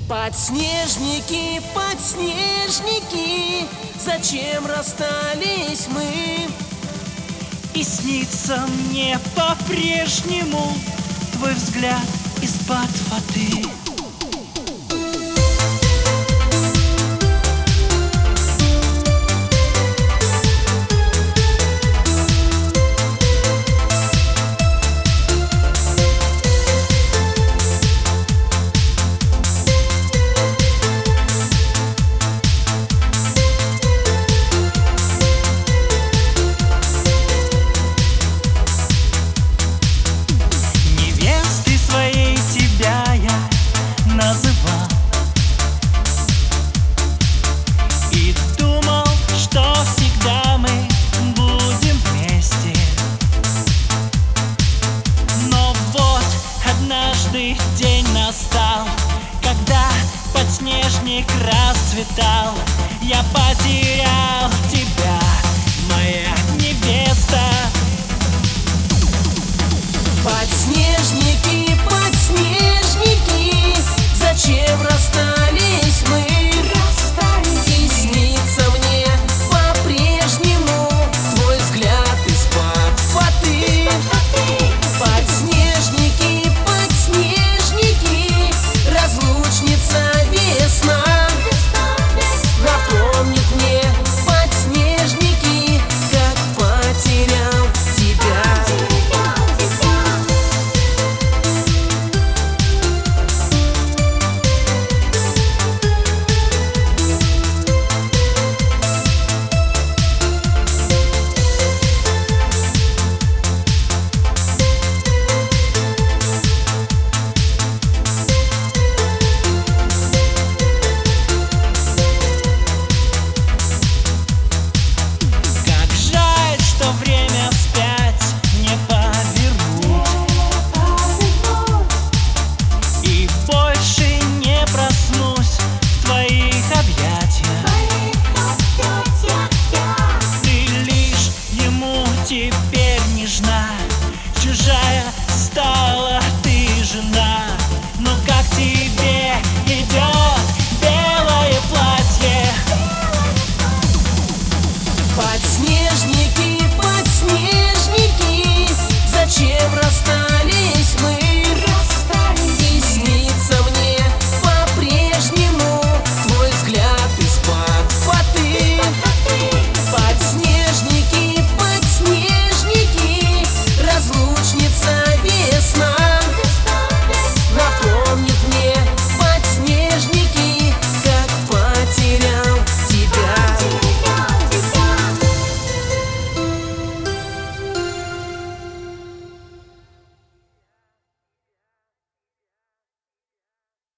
Подснежники, подснежники, зачем расстались мы? И снится мне по-прежнему твой взгляд из-под воды. Называл и думал, что всегда мы будем вместе. Но вот однажды день настал, когда подснежник расцветал. Я потерял тебя, моя невеста. Подснежник